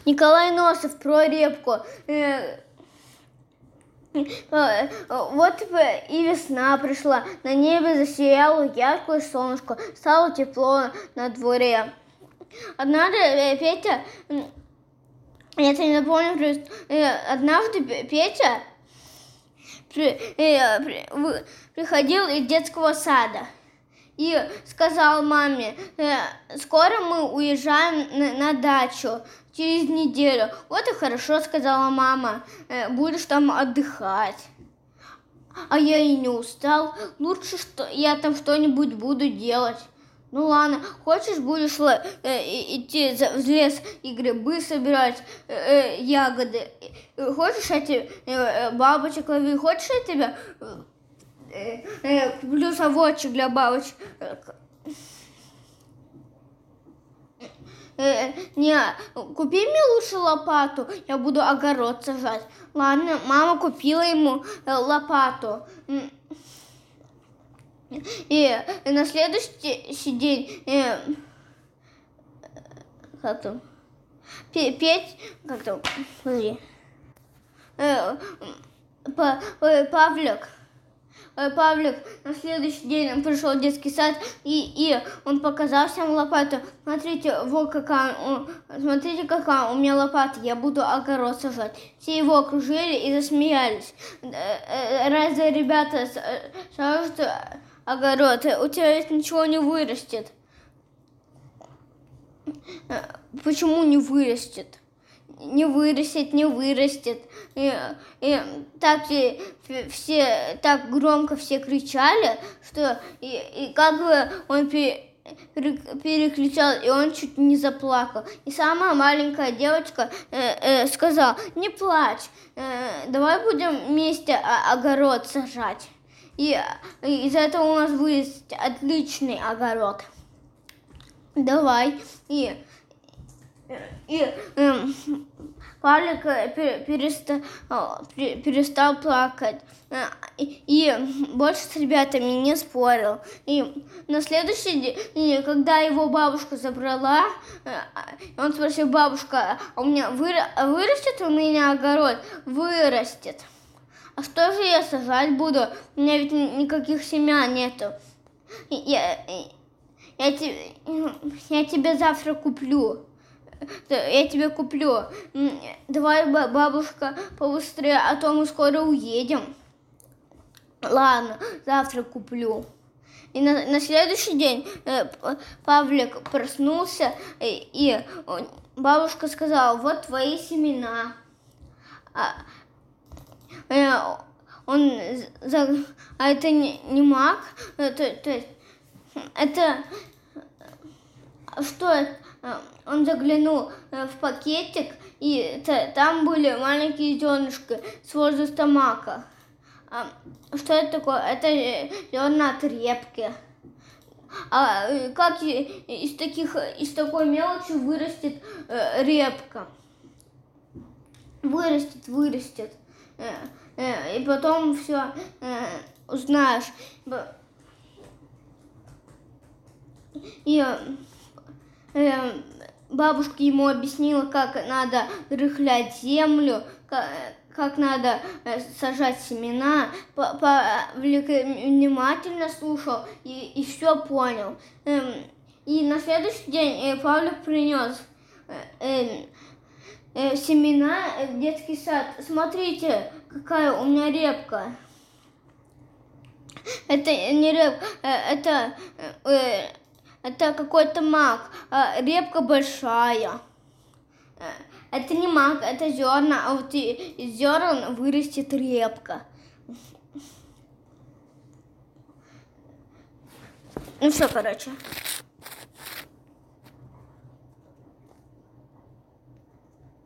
Николай Носов про репку. Вот и весна пришла, на небе засияло яркое солнышко, стало тепло на дворе. Однажды Петя, я тебе не напомню, однажды Петя приходил из детского сада и сказал маме: скоро мы уезжаем на дачу, через неделю. Вот и хорошо, сказала мама, будешь там отдыхать. А я и не устал, лучше что я там что-нибудь буду делать. Ну ладно, хочешь, будешь идти в лес и грибы собирать, ягоды. Хочешь, я тебе бабочек лови, хочешь, я тебе куплю совочек для бабочек. Не, купи мне лучше лопату, я буду огород сажать. Ладно, мама купила ему лопату. И на следующий день Павлик на следующий день он пришел в детский сад, и он показал всем лопату. Смотрите, вот смотрите, какая у меня лопата, я буду огород сажать. Все его окружили и засмеялись. Разве ребята сажают огород, у тебя ведь ничего не вырастет? Почему не вырастет? Не вырастет. И так громко все кричали, что и как бы он перекричал, и он чуть не заплакал. И самая маленькая девочка сказала: не плачь, давай будем вместе огород сажать. И из этого у нас вырастет отличный огород. Давай. Павлик перестал плакать и больше с ребятами не спорил. И на следующий день, когда его бабушка забрала, он спросил: бабушка, а у меня вырастет у меня огород? Вырастет. А что же я сажать буду? У меня ведь никаких семян нету. Я тебе завтра куплю. Я тебе куплю. Давай, бабушка, побыстрее, а то мы скоро уедем. Ладно, завтра куплю. И на следующий день Павлик проснулся, и бабушка сказала: вот твои семена. А это не мак? Это что это? Он заглянул в пакетик, и там были маленькие зернышки с возраста мака. Что это такое? Это зерна от репки. А как из такой мелочи вырастет репка? Вырастет. И потом все узнаешь. И бабушка ему объяснила, как надо рыхлять землю, как надо сажать семена. Павлик внимательно слушал и все понял. И на следующий день Павлик принес семена в детский сад. Смотрите, какая у меня репка. Это не репка, это какой-то мак, репка большая. Это не мак, это зерна, а вот из зерен вырастет репка. Ну все, короче.